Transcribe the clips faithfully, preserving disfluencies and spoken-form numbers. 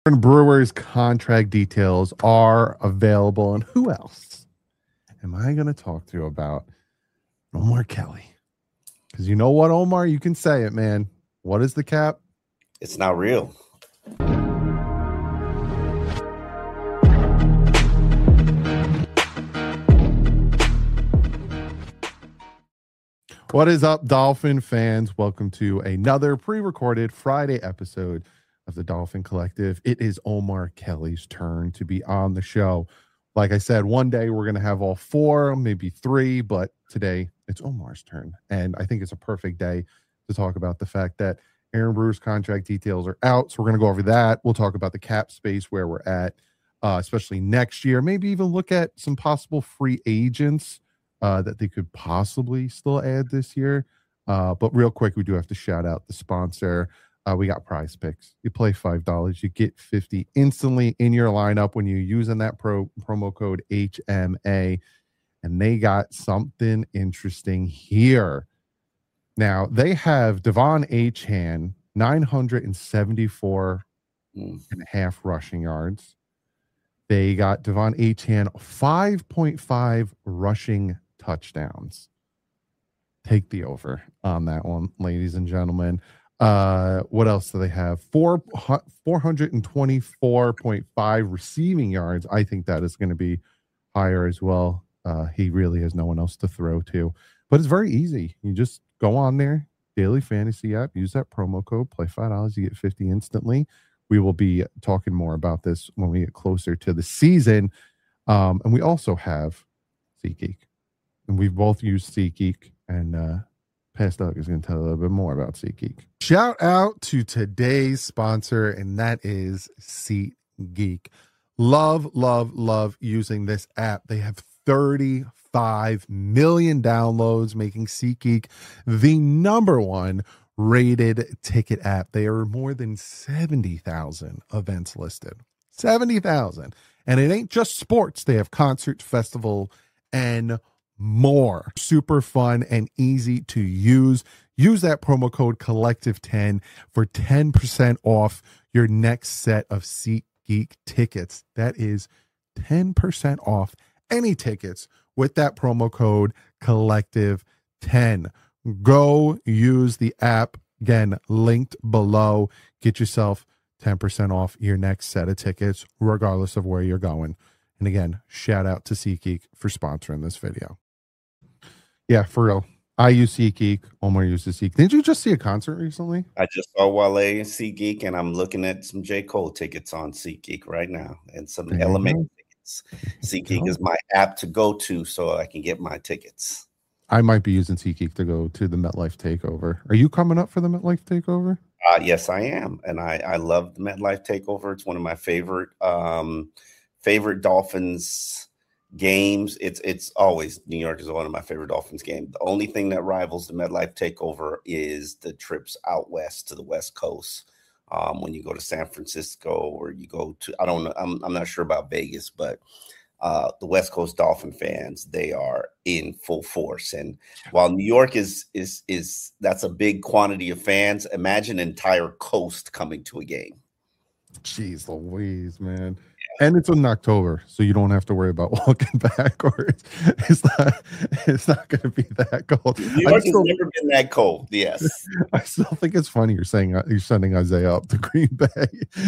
Brewers contract details are available. And who else am I going to talk to about Omar Kelly? Because you know what, Omar? You can say it, man. What is the cap? It's not real. What is up, Dolphin fans? Welcome to another pre-recorded Friday episode of the Dolphin Collective. It is Omar Kelly's turn to be on the show. Like I said, one day we're going to have all four, maybe three, but today it's Omar's turn. And I think it's a perfect day to talk about the fact that Aaron Brewer's contract details are out. So we're going to go over that. We'll talk about the cap space, where we're at, uh, especially next year. Maybe even look at some possible free agents Uh, that they could possibly still add this year. Uh, but real quick, we do have to shout out the sponsor. Uh, we got Prize Picks. You play five dollars, you get fifty instantly in your lineup when you're using that pro promo code H M A. And they got something interesting here. Now, they have Devon Achane, nine hundred seventy-four mm. and a half rushing yards. They got Devon Achane, five point five rushing touchdowns. Take the over on that one, ladies and gentlemen. Uh, what else do they have? Four, four hundred twenty-four point five receiving yards. I think that is going to be higher as well. Uh, he really has no one else to throw to. But it's very easy. You just go on there, Daily Fantasy app, use that promo code, play five dollars, you get fifty instantly. We will be talking more about this when we get closer to the season. Um, and we also have SeatGeek. And we've both used SeatGeek. And uh, Past Doug is going to tell a little bit more about SeatGeek. Shout out to today's sponsor, and that is SeatGeek. Love, love, love using this app. They have thirty-five million downloads, making SeatGeek the number one rated ticket app. They are more than seventy thousand events listed. seventy thousand. And it ain't just sports. They have concerts, festival, and more. Super fun and easy to use. Use that promo code collective ten for ten percent off your next set of SeatGeek tickets. That is ten percent off any tickets with that promo code collective ten. Go use the app, again, linked below. Get yourself ten percent off your next set of tickets, regardless of where you're going. And again, shout out to SeatGeek for sponsoring this video. Yeah, for real. I use SeatGeek. Omar uses SeatGeek. Didn't you just see a concert recently? I just saw Wale and SeatGeek, and I'm looking at some J. Cole tickets on SeatGeek right now, and some There Element tickets. SeatGeek is my app to go to so I can get my tickets. I might be using SeatGeek to go to the MetLife Takeover. Are you coming up for the MetLife Takeover? Uh, yes, I am, and I, I love the MetLife Takeover. It's one of my favorite um, favorite Dolphins games. It's it's always New York is one of my favorite Dolphins games. The only thing that rivals the MetLife Takeover is the trips out west to the West Coast. Um, when you go to San Francisco or you go to I don't know I'm I'm not sure about Vegas, but Uh, the West Coast Dolphin fans, they are in full force. And while New York is is is that's a big quantity of fans, imagine an entire coast coming to a game. Jeez Louise, man. Yeah. And it's in October, so you don't have to worry about walking back, or it's, it's not it's not going to be that cold. New York still, has never been that cold. Yes, I still think it's funny you're saying uh, you're sending Isaiah up to Green Bay,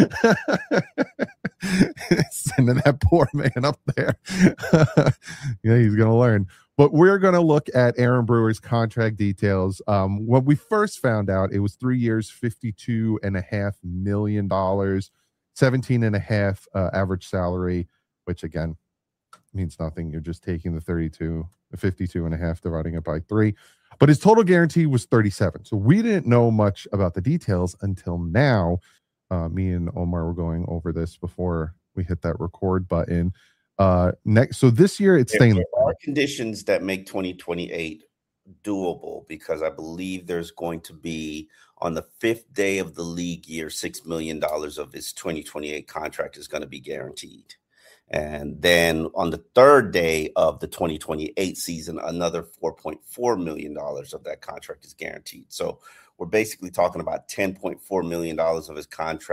sending that poor man up there. Yeah, he's going to learn. But we're going to look at Aaron Brewer's contract details. Um, when we first found out, it was three years, fifty-two and a half million dollars. seventeen and a half uh, average salary, which again means nothing. You're just taking the thirty-two, the fifty-two and a half, dividing it by three. But his total guarantee was thirty-seven. So we didn't know much about the details until now. Uh, me and Omar were going over this before we hit that record button. Uh, next, so this year it's staying. There are conditions that make twenty twenty-eight doable, because I believe there's going to be, on the fifth day of the league year, six million dollars of his twenty twenty-eight contract is going to be guaranteed. And then on the third day of the twenty twenty-eight season, another four point four million dollars of that contract is guaranteed. So we're basically talking about ten point four million dollars of his contract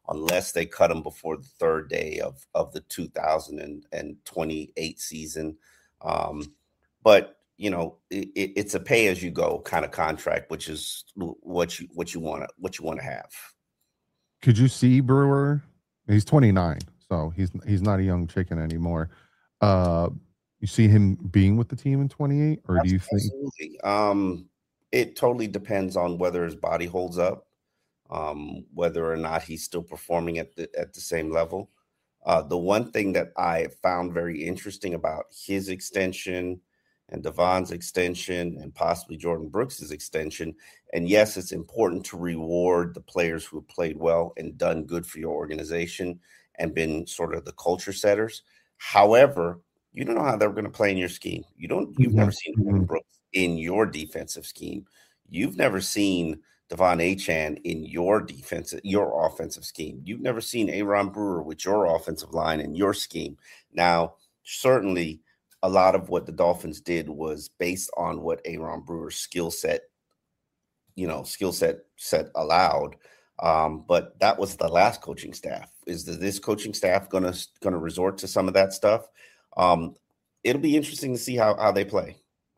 unless they cut him before the third day of, of the two thousand twenty-eight season. Um, but, you know, it, it's a pay as you go kind of contract, which is what you what you want to what you want to have. Could you see Brewer? He's twenty-nine, so he's he's not a young chicken anymore. Uh, you see him being with the team in twenty-eight, or do you think? Absolutely. Um, it totally depends on whether his body holds up, um, whether or not he's still performing at the at the same level. Uh, the one thing that I found very interesting about his extension and Devon's extension and possibly Jordan Brooks's extension, and yes, it's important to reward the players who have played well and done good for your organization and been sort of the culture setters. However, you don't know how they're going to play in your scheme. You don't. You've mm-hmm. never seen Jordan Brooks in your defensive scheme. You've never seen Devon Achane in your defensive, your offensive scheme. You've never seen Aaron Brewer with your offensive line in your scheme. Now, certainly, a lot of what the Dolphins did was based on what Aaron Brewer's skill set, you know, skill set set allowed. Um, but that was the last coaching staff. Is the, this coaching staff gonna gonna resort to some of that stuff? Um, it'll be interesting to see how how they play.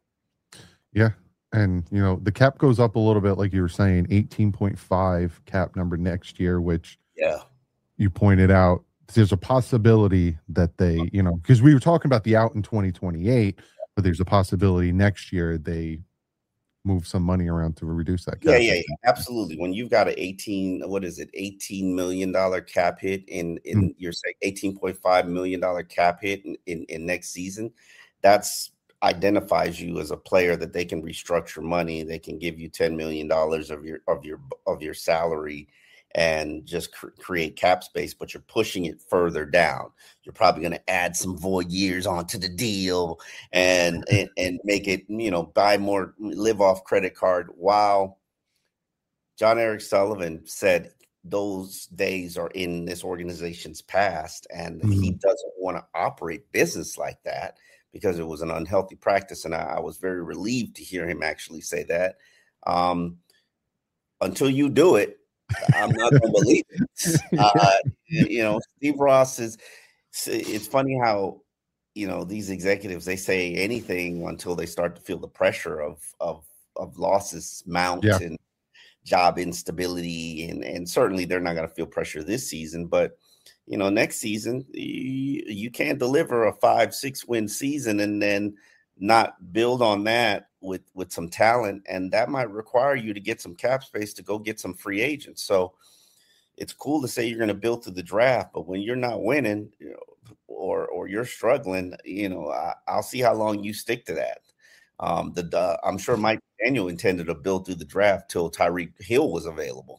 Yeah. And, you know, the cap goes up a little bit, like you were saying, eighteen point five cap number next year, which yeah, you pointed out. There's a possibility that they, you know, because we were talking about the out in twenty twenty-eight, but there's a possibility next year they move some money around to reduce that cap. Yeah, yeah, yeah, absolutely. When you've got an eighteen, what is it, eighteen million dollars cap hit in, in mm-hmm. you're saying eighteen point five million dollars cap hit in, in, in next season, that's identifies you as a player that they can restructure money. They can give you ten million dollars of your of your of your salary and just cr- create cap space, but you're pushing it further down. You're probably going to add some void years onto the deal and, and and make it, you know, buy more, live off credit card. While John Eric Sullivan said those days are in this organization's past, and mm-hmm. he doesn't want to operate business like that, because it was an unhealthy practice. And I, I was very relieved to hear him actually say that. Um, until you do it, I'm not going to believe it. Uh, you know, Steve Ross is, it's funny how, you know, these executives, they say anything until they start to feel the pressure of, of, of losses mount yeah. and job instability. And, and certainly they're not going to feel pressure this season, but you know, next season, you, you can't deliver a five, six win season and then not build on that with, with some talent. And that might require you to get some cap space to go get some free agents. So it's cool to say you're going to build through the draft, but when you're not winning, you know, or, or you're struggling, you know, I, I'll see how long you stick to that. Um, the, the I'm sure Mike Daniel intended to build through the draft till Tyreek Hill was available.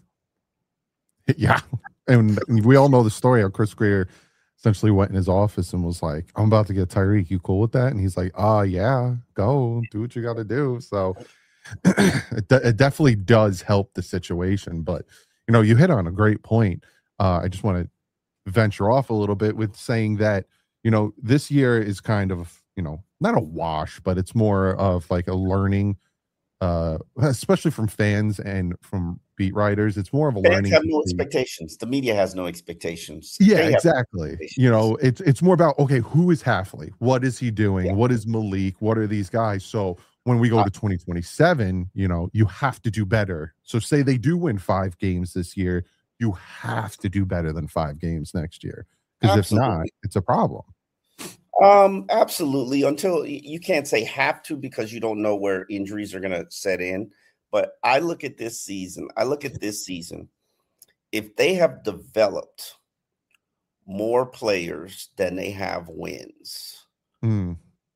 Yeah. And we all know the story how Chris Greer essentially went in his office and was like, I'm about to get Tyreek. You cool with that? And he's like, oh, yeah, go do what you got to do. So it, de- it definitely does help the situation. But, you know, you hit on a great point. Uh, I just want to venture off a little bit with saying that, you know, this year is kind of, you know, not a wash, but it's more of like a learning, uh, especially from fans and from beat writers. It's more of a fans learning. Have no expectations. The media has no expectations. Yeah, exactly. Expectations. You know, it's it's more about, okay, who is Hafley? What is he doing? Yeah. What is Malik? What are these guys? So when we go uh, to twenty twenty-seven, you know, you have to do better. So say they do win five games this year, you have to do better than five games next year. Because if not, it's a problem. Um, absolutely. Until you can't say have to, because you don't know where injuries are going to set in. But I look at this season, I look at this season, if they have developed more players than they have wins, mm.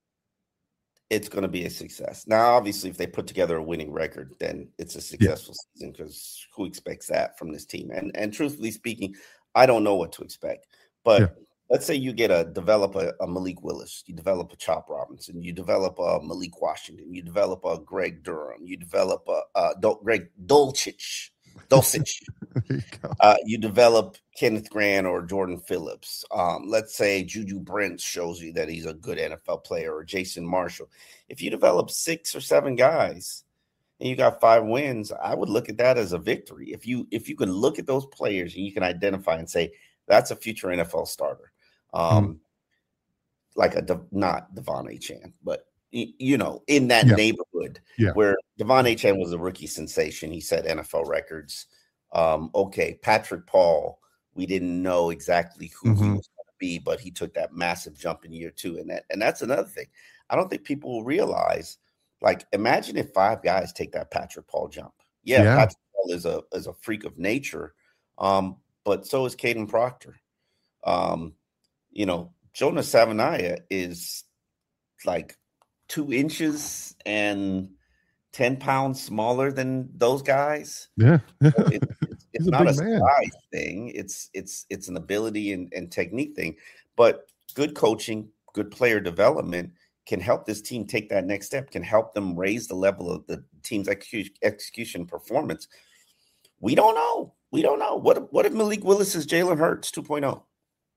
it's going to be a success. Now, obviously, if they put together a winning record, then it's a successful yeah. season, because who expects that from this team? And and truthfully speaking, I don't know what to expect. But yeah. let's say you get a develop a, a Malik Willis, you develop a Chop Robinson, you develop a Malik Washington, you develop a Greg Durham, you develop a, a Dol- Greg Dulcich, Dulcich. you, uh, you develop Kenneth Grant or Jordan Phillips. Um, let's say Juju Brent shows you that he's a good N F L player, or Jason Marshall. If you develop six or seven guys, and you got five wins, I would look at that as a victory. If you if you can look at those players and you can identify and say that's a future N F L starter, um, mm-hmm. like a De, not Devon Achane, but you know, in that yeah. neighborhood yeah. where Devon Achane was a rookie sensation. He set N F L records. Um, okay, Patrick Paul, we didn't know exactly who mm-hmm. he was going to be, but he took that massive jump in year two. And that, and that's another thing. I don't think people will realize, like, imagine if five guys take that Patrick Paul jump. Yeah, yeah. Patrick Paul is a is a freak of nature, um, but so is Caden Proctor. Um, you know, Jonah Savaiinaea is like two inches and ten pounds smaller than those guys. Yeah. So it, it's it's not a, a size thing. It's it's it's an ability and, and technique thing. But good coaching, good player development can help this team take that next step, can help them raise the level of the team's execution, execution performance. We don't know. We don't know. What, what if Malik Willis is Jalen Hurts two point oh?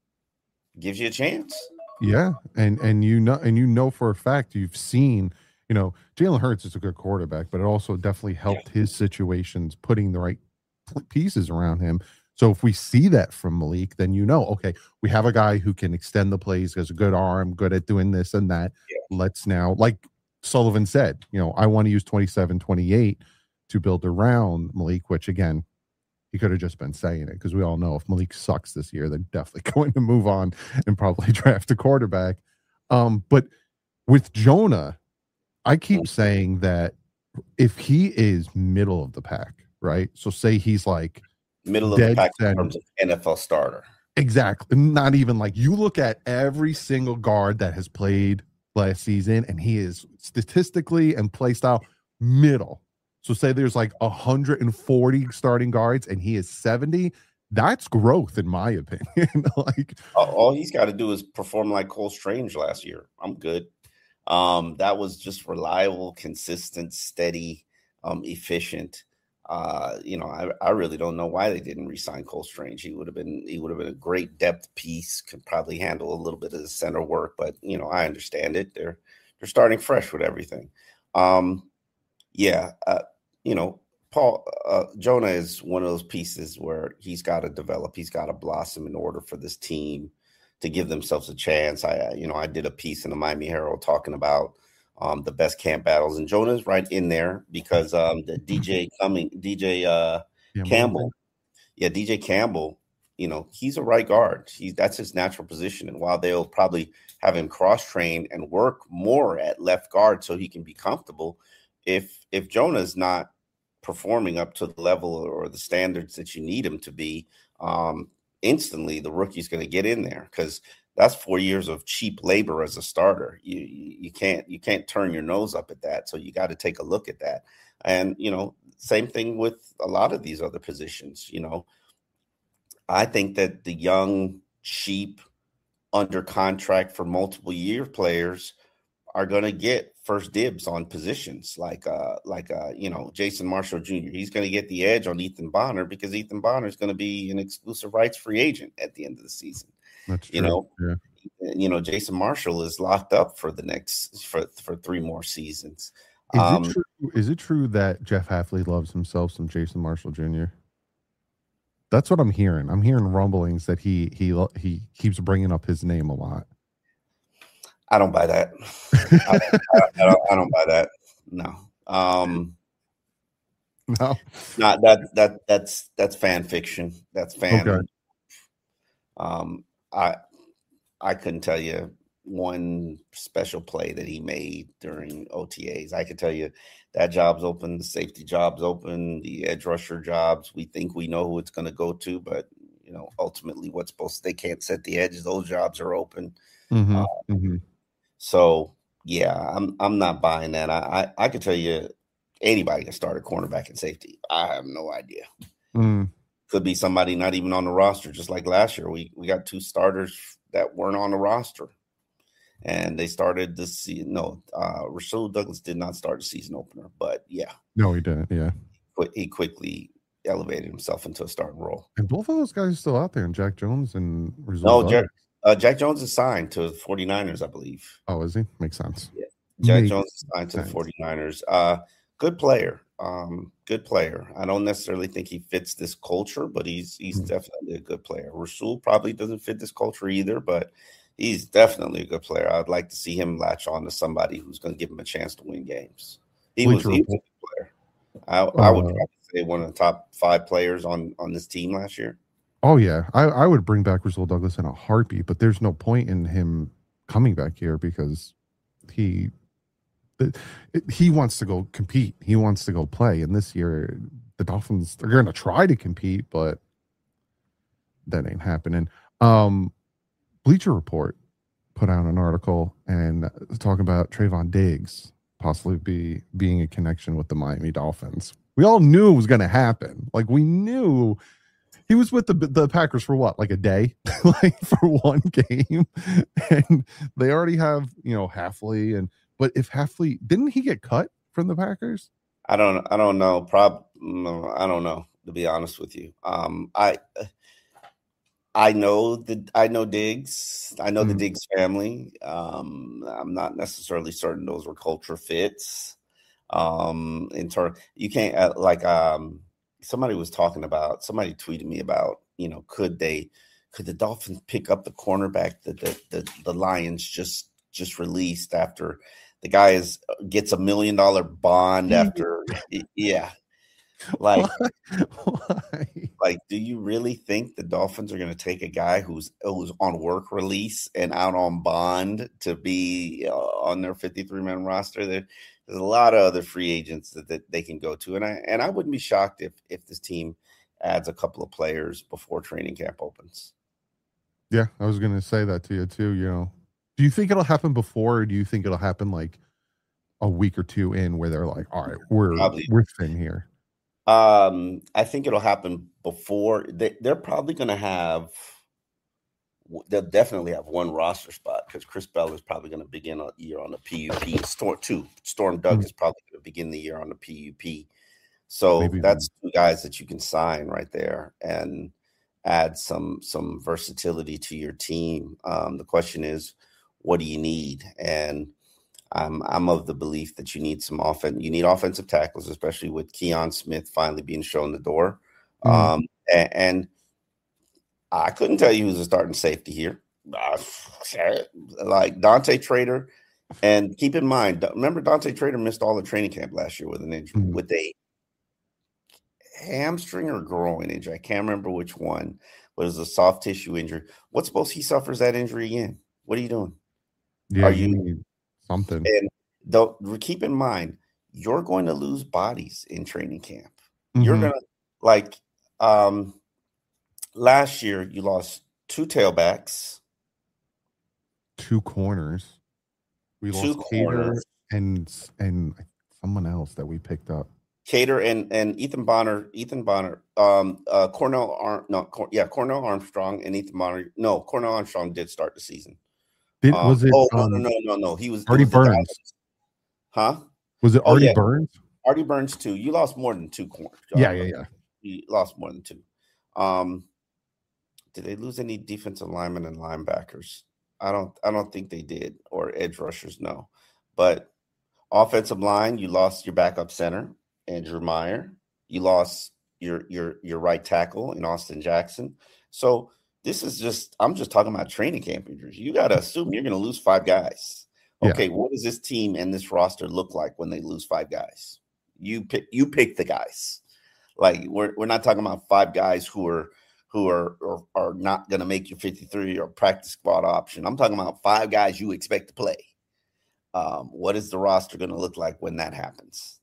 Gives you a chance. Yeah, and and you know, and you know for a fact you've seen, you know, Jalen Hurts is a good quarterback, but it also definitely helped yeah. his situations, putting the right pieces around him. So if we see that from Malik, then you know, okay, we have a guy who can extend the plays, has a good arm, good at doing this and that. Yeah. Let's now, like Sullivan said, you know, I want to use twenty-seven, twenty-eight to build around Malik, which again, he could have just been saying it because we all know if Malik sucks this year, they're definitely going to move on and probably draft a quarterback. Um, but with Jonah, I keep saying that if he is middle of the pack, right? So say he's like middle of the pack in terms of N F L starter. Exactly. Not even like you look at every single guard that has played last season, and he is statistically and play style middle. So say there's like one hundred forty starting guards and he is seventy. That's growth, in my opinion. Like all he's got to do is perform like Cole Strange last year. I'm good. Um, that was just reliable, consistent, steady, um, efficient. Uh, you know, I, I really don't know why they didn't re-sign Cole Strange. He would have been he would have been a great depth piece, could probably handle a little bit of the center work, but you know, I understand it. They're they're starting fresh with everything. Um, yeah, uh, you know, Paul uh, Jonah is one of those pieces where he's got to develop, he's got to blossom in order for this team to give themselves a chance. I, you know, I did a piece in the Miami Herald talking about um, the best camp battles, and Jonah's right in there because um, the D J coming, D J uh, yeah, Campbell, yeah, D J Campbell, you know, he's a right guard. He's that's his natural position, and while they'll probably have him cross train and work more at left guard so he can be comfortable, if if Jonah's not performing up to the level or the standards that you need him to be, um, instantly the rookie's going to get in there because that's four years of cheap labor as a starter. You, you you can't you can't turn your nose up at that. So you got to take a look at that. And you know, same thing with a lot of these other positions. You know, I think that the young, cheap, under contract for multiple year players are going to get first dibs on positions like, uh, like uh, you know, Jason Marshall Junior He's going to get the edge on Ethan Bonner because Ethan Bonner is going to be an exclusive rights free agent at the end of the season. That's true. You know, yeah. you know, Jason Marshall is locked up for the next for for three more seasons. Is, um, it, true, is it true that Jeff Hafley loves himself some Jason Marshall Junior? That's what I'm hearing. I'm hearing rumblings that he he he keeps bringing up his name a lot. I don't buy that. I, I, I, don't, I don't buy that. No. Um, no. Not that that that's that's fan fiction. That's fan. Okay. Um, I I couldn't tell you one special play that he made during O T As. I could tell you that job's open, the safety job's open, the edge rusher jobs. We think we know who it's going to go to, but you know, ultimately, what's supposed to, they can't set the edges. Those jobs are open. Mm-hmm. Uh, mm-hmm. So yeah, I'm I'm not buying that. I I, I could tell you anybody can start a cornerback and safety. I have no idea. Mm. Could be somebody not even on the roster, just like last year. We we got two starters that weren't on the roster, and they started this season. No, uh, Rasul Douglas did not start the season opener, but yeah, no, he didn't. Yeah, he quickly elevated himself into a starting role. And both of those guys are still out there, and Jack Jones and Rasul no, Douglas. Jack, uh, Jack Jones is signed to the forty-niners, I believe. Oh, is he? Makes sense. Yeah, Jack Makes Jones is signed to sense. the forty-niners. Uh, Good player. Um, good player. I don't necessarily think he fits this culture, but he's he's Mm. definitely a good player. Rasul probably doesn't fit this culture either, but he's definitely a good player. I'd like to see him latch on to somebody who's going to give him a chance to win games. He was Bleacher he was a Report. good player. I, I would Uh, probably say one of the top five players on on this team last year. oh yeah, I, I would bring back Rasul Douglas in a heartbeat, but there's no point in him coming back here because he it- it- he wants to go compete. He wants to go play. And this year, the Dolphins they're going to try to compete, but that ain't happening. Um, Bleacher Report put out an article and talking about Trayvon Diggs possibly be being a connection with the Miami Dolphins. We all knew it was going to happen. Like we knew he was with the the Packers for what, like a day, like for one game, and they already have you know Halfley and but if Halfley didn't he get cut from the Packers? I don't I don't know. Prob no, I don't know, to be honest with you. Um, I I know the I know Diggs. I know the Mhm. Diggs family. Um, I'm not necessarily certain those were culture fits. Um, in turn, you can't uh, like um somebody was talking about somebody tweeted me about you know could they could the Dolphins pick up the cornerback that the, the the Lions just just released after the guy is gets a million dollar bond after yeah like Why? Why? like, do you really think the Dolphins are going to take a guy who's who's on work release and out on bond to be uh, on their fifty-three man roster? There, there's a lot of other free agents that, that they can go to, and I and I wouldn't be shocked if if this team adds a couple of players before training camp opens. Yeah, I was gonna say that to you too. You know, do you think it'll happen before, or do you think it'll happen like a week or two in, where they're like, "All right, we're Probably. we're thin here." Um, I think it'll happen before they, they're probably going to have. They'll definitely have one roster spot because Chris Bell is probably going to begin a year on the P U P. Storm two, Storm Doug Mhm. is probably going to begin the year on the P U P. So Maybe that's two guys that you can sign right there and add some some versatility to your team. Um, the question is, what do you need? And I'm I'm of the belief that you need some offense. You need offensive tackles, especially with Keon Smith finally being shown the door. Mhm. Um, and, and I couldn't tell you who's a starting safety here. Uh, like Dante Trader. And keep in mind, remember Dante Trader missed all the training camp last year with an injury, Mhm. with a hamstring or groin injury. I can't remember which one, but it was a soft tissue injury. What's supposed he suffers that injury again? What are you doing? Yeah, Are you you need something. and don't keep in mind you're going to lose bodies in training camp. Mhm. You're gonna like um last year you lost two tailbacks, two corners. We two lost Cater corners. and and someone else that we picked up. Cater and and Ethan Bonner, Ethan Bonner, um, uh, Cornell Arm, no, Cor- yeah, Cornell Armstrong and Ethan Bonner. No, Cornell Armstrong did start the season. Did Um, was it oh no, um no, no, no, no. He was it Artie was the guy Burns? that- huh? Was it Oh Artie yeah, Burns? Artie Burns too. You lost more than two corners. Yeah, Uh, yeah, yeah. You lost more than two. Um, did they lose any defensive linemen and linebackers? I don't. I don't think they did, or edge rushers. No, but offensive line, you lost your backup center, Andrew Meyer. You lost your your your right tackle in Austin Jackson. So this is just. I'm just talking about training camp injuries. You got to assume you're going to lose five guys. Yeah. Okay, what does this team and this roster look like when they lose five guys? You pick. You pick the guys. Like we're we're not talking about five guys who are who are are, are not going to make your fifty-three or practice squad option. I'm talking about five guys you expect to play. Um, what is the roster going to look like when that happens?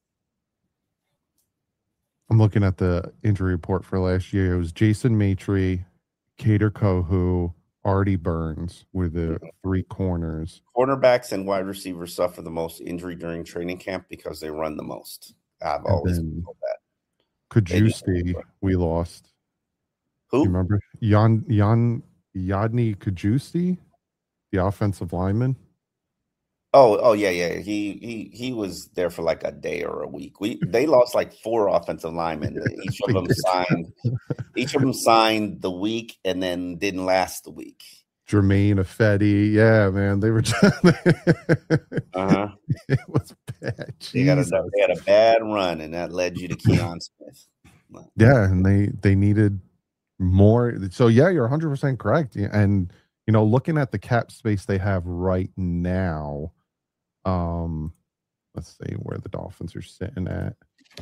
I'm looking at the injury report for last year. It was Jason Maitre, Cater Kohu, Artie Burns were the three corners. Cornerbacks and wide receivers suffer the most injury during training camp because they run the most. I've And always then told that. Kajusti, we lost. Who? You remember Jan Jan Yadni Kajusti, the offensive lineman? Oh, oh yeah, yeah. He he he was there for like a day or a week. We they lost like four offensive linemen. Each of them signed. Each of them signed the week and then didn't last the week. Jermaine Ifedi. Yeah, man. They were just Uh-huh. It was bad. They got a Jesus. they had a bad run, and that led you to Keon Smith. Yeah, and they they needed more. So yeah, you're one hundred percent correct. Yeah, and you know, looking at the cap space they have right now, um, let's see where the Dolphins are sitting at.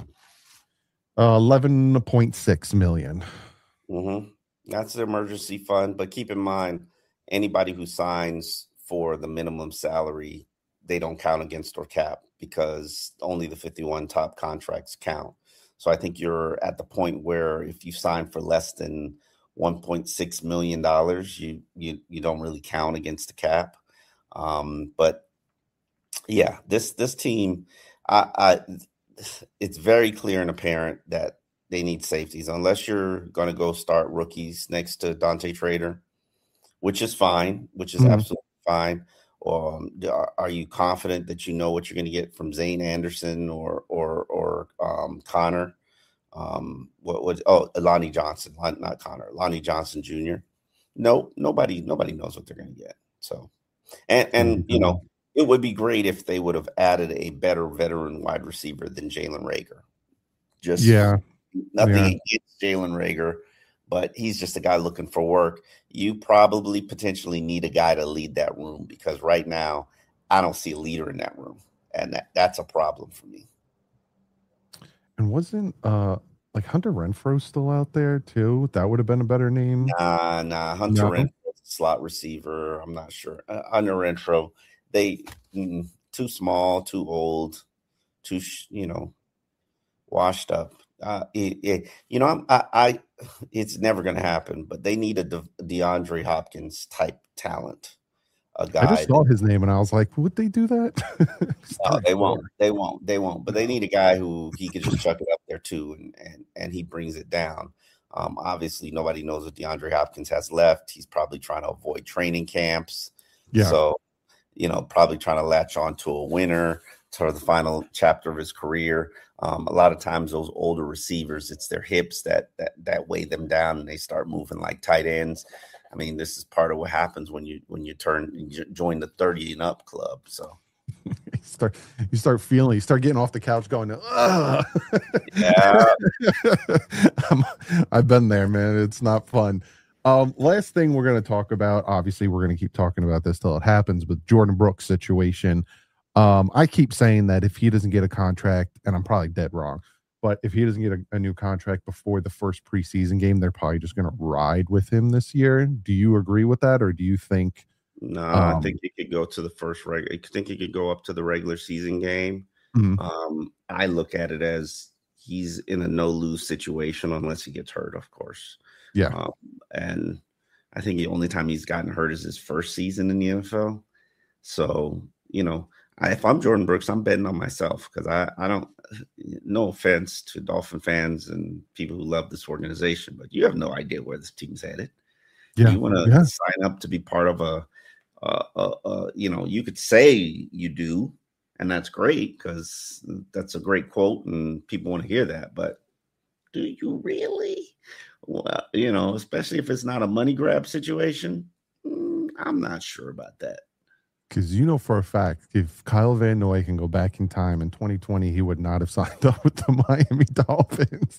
Uh, eleven point six million. Mm-hmm. That's the emergency fund, but keep in mind, anybody who signs for the minimum salary, they don't count against or cap because only the fifty-one top contracts count. So I think you're at the point where if you sign for less than one point six million dollars, you you you don't really count against the cap. Um, but yeah, this this team, I, I it's very clear and apparent that they need safeties unless you're going to go start rookies next to Dante Trader, which is fine, which is mm-hmm. absolutely fine. Um, are, are you confident that you know what you're going to get from Zane Anderson or or or um, Connor? Um, what was oh Lonnie Johnson, not Connor, Lonnie Johnson Junior No, nobody nobody knows what they're going to get. So, and and mm-hmm. you know, it would be great if they would have added a better veteran wide receiver than Jalen Reagor. Just yeah, nothing yeah. against Jalen Reagor, but he's just a guy looking for work. You probably potentially need a guy to lead that room because right now I don't see a leader in that room, and that, that's a problem for me. And wasn't uh like Hunter Renfrow still out there too? That would have been a better name. Nah, nah. Hunter No. Renfrow, slot receiver. I'm not sure. Uh, Hunter Renfrow, they mm, too small, too old, too you know, washed up. Uh, it, it, you know, I'm, I, I, it's never going to happen. But they need a De, DeAndre Hopkins type talent. A guy. I just saw his name and I was like, would they do that? No, they won't. They won't. They won't. But they need a guy who he can just chuck it up there too, and and and he brings it down. Um, obviously, nobody knows what DeAndre Hopkins has left. He's probably trying to avoid training camps. Yeah. So, you know, probably trying to latch on to a winner toward the final chapter of his career. Um, a lot of times, those older receivers, it's their hips that that that weigh them down, and they start moving like tight ends. I mean, this is part of what happens when you when you turn you join the thirty and up club. So you start you start feeling you start getting off the couch going, ugh. Yeah. I'm, I've been there, man. It's not fun. Um, last thing we're going to talk about, obviously we're going to keep talking about this till it happens, but Jordan Brooks situation. Um, I keep saying that if he doesn't get a contract, and I'm probably dead wrong, but if he doesn't get a, a new contract before the first preseason game, they're probably just going to ride with him this year. Do you agree with that, or do you think? No, um, I think he could go to the first regular. I think he could go up to the regular season game. Mm-hmm. Um, I look at it as he's in a no lose situation unless he gets hurt, of course. Yeah, um, and I think the only time he's gotten hurt is his first season in the N F L. So you know. I, if I'm Jordan Brooks, I'm betting on myself because I, I don't, no offense to Dolphin fans and people who love this organization, but you have no idea where this team's headed. Yeah. You want to yeah. sign up to be part of a, uh, uh, uh, you know, you could say you do, and that's great because that's a great quote and people want to hear that. But do you really? Well, you know, especially if it's not a money grab situation, I'm not sure about that. Because you know for a fact, if Kyle Van Noy can go back in time in twenty twenty, he would not have signed up with the Miami Dolphins.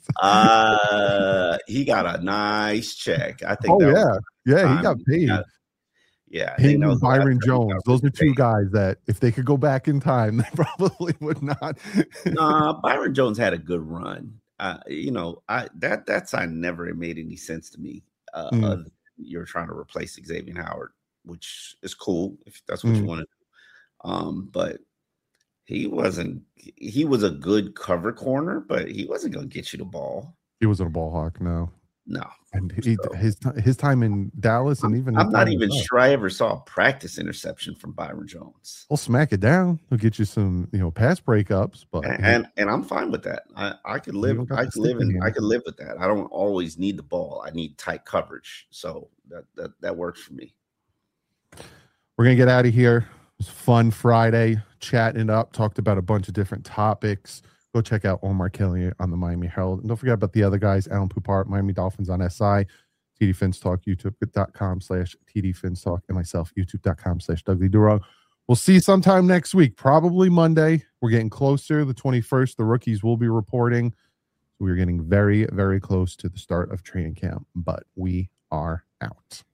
uh, he got a nice check. I think. Oh, that yeah. Was yeah, he got paid. He got, yeah. Him and Byron Jones. Those are two paid. guys that if they could go back in time, they probably would not. Nah, Byron Jones had a good run. Uh, you know, I that that sign never made any sense to me. Uh, mm. uh, you're trying to replace Xavier Howard, which is cool if that's what mm. you want to do. Um, but he wasn't, he was a good cover corner, but he wasn't going to get you the ball. He wasn't a ball hawk, no. No. And he, so, his his time in Dallas and I'm, even I'm not even sure I ever saw a practice interception from Byron Jones. He'll smack it down. He'll get you some, you know, pass breakups, but and and, and I'm fine with that. I, I could live I could live in I could live with that. I don't always need the ball. I need tight coverage. So that that, that works for me. We're going to get out of here. It was fun Friday, chatting it up, talked about a bunch of different topics. Go check out Omar Kelly on the Miami Herald. And don't forget about the other guys, Alan Poupart, Miami Dolphins on S I. T D Fins Talk, youtube.com slash TD Fins Talk, and myself, youtube.com slash Dudley Duro. We'll see you sometime next week, probably Monday. We're getting closer. The twenty-first, the rookies will be reporting. We're getting very, very close to the start of training camp, but we are out.